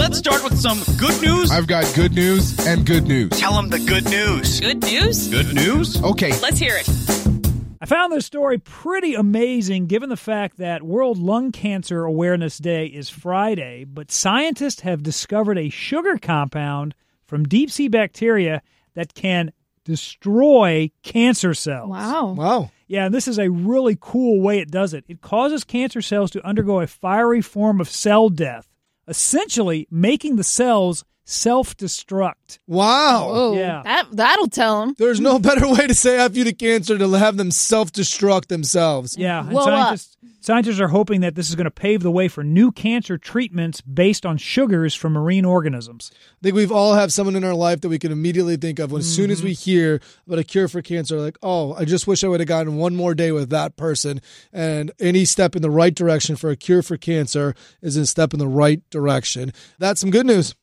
let's start with some good news. I've got good news and good news. Tell them the good news. Good news? Good news? Okay. Let's hear it. I found this story pretty amazing given the fact that World Lung Cancer Awareness Day is Friday, but scientists have discovered a sugar compound from deep-sea bacteria that can destroy cancer cells. Wow. Yeah, and this is a really cool way it does it. It causes cancer cells to undergo a fiery form of cell death, essentially making the cells self-destruct. Wow. Whoa, Yeah. that'll tell them. There's no better way to say F you to cancer to have them self-destruct themselves. Yeah, and Blow scientists are hoping that this is going to pave the way for new cancer treatments based on sugars from marine organisms. I think we've all have someone in our life that we can immediately think of when as soon as we hear about a cure for cancer, like, oh, I just wish I would have gotten one more day with that person. And any step in the right direction for a cure for cancer is a step in the right direction. That's some good news.